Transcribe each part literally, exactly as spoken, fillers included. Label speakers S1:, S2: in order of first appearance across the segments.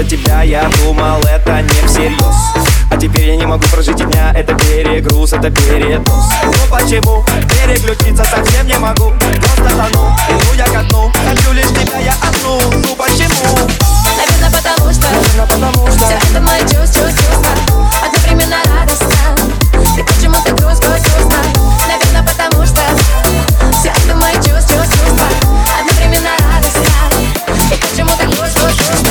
S1: тебя, я думал, это не всерьез. А теперь я не могу прожить и дня, это перегруз, это передоз. Ну почему? Переключиться совсем не могу. Просто тону, иду я ко дну. Хочу лишь тебя, я одну. Ну почему?
S2: Наверное, потому что,
S1: Наверное, потому что
S2: все это мои чувства, чувства одновременно радостно. И почему-то грустно, грустно. Наверное, потому что все это мои чувства, чувства одновременно радостно. И почему-то грустно, грустно.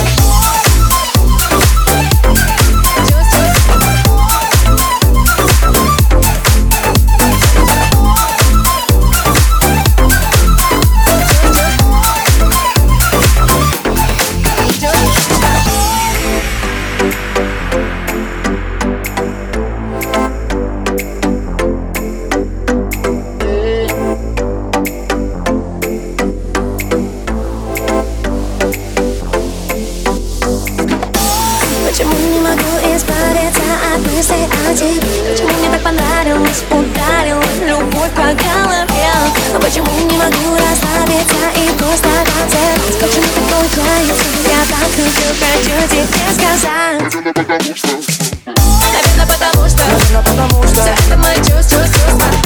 S2: Почему не могу избавиться от мыслей о тебе? Почему мне так понравилось, ударила любовь по голове? А почему не могу расслабиться и просто танцевать? Почему ты получается? Я так хочу, хочу тебе сказать.
S1: Наверное, потому что
S2: Наверное, потому что,
S1: Наверное, потому что
S2: все это мои чувства, чувства